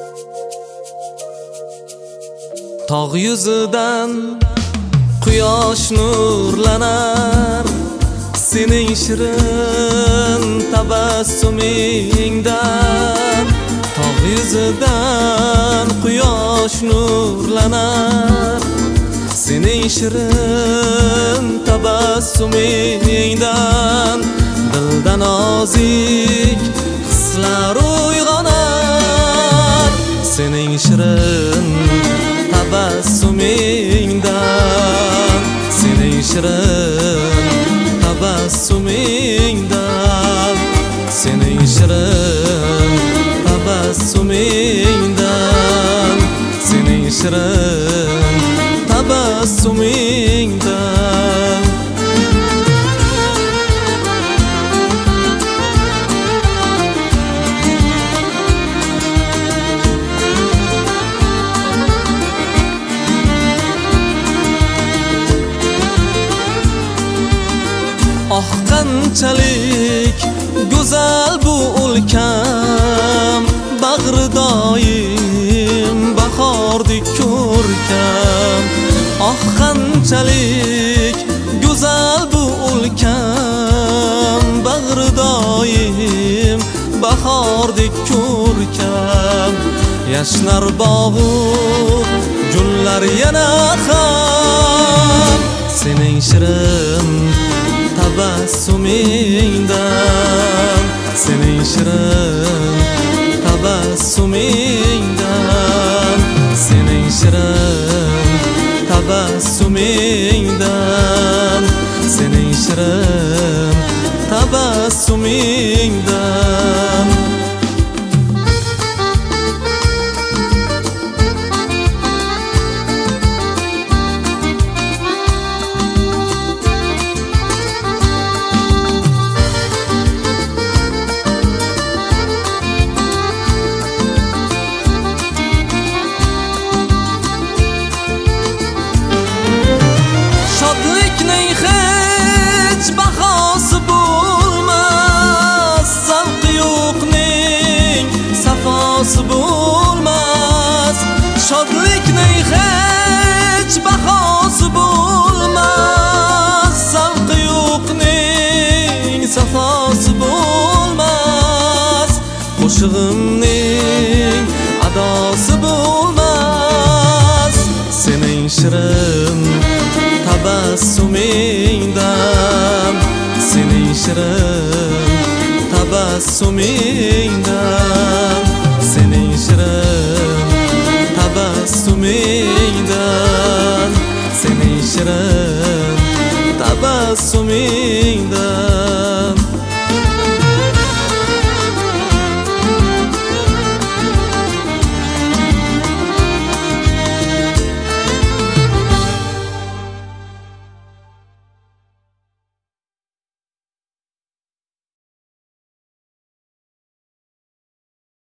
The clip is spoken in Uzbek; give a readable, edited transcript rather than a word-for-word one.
Tog' yuzidan quyosh nurlanar, sening shirin tabassumingdan. Tog' yuzidan quyosh nurlanar, sening shirin tabassumingdan. Dilda nozik hislar uyg'onar, sening shirin tabassumingdan. Sening shirin tabassumingdan. Sening shirin tabassumingdan. Sening shirin tabassumingdan. Oh qanchalik go'zal bu o'lkam, bag'ri doim bahordek ko'rkam. Oh qanchalik go'zal bu o'lkam, bag'ri doim bahordek ko'rkam. Yashnar bog'u gullar yana ham, sening shirin tabassumingdan. Sening shirin tabassumingdan. Sening shirin tabassumingdan. Sening shirin tabassumingdan. Shodlikning hech bahosi bo'lmas, zavqi yo'qning safosi bo'lmas. Shodlikning hech bahosi bo'lmas, zavqi yo'qning safosi bo'lmas. Qo'shig'imning adosi bo'lmas, sening shirin tabassumingdan. Sening shirin tabassumingdan. Sening shirin tabassumingdan. Sening shirin tabassumingdan.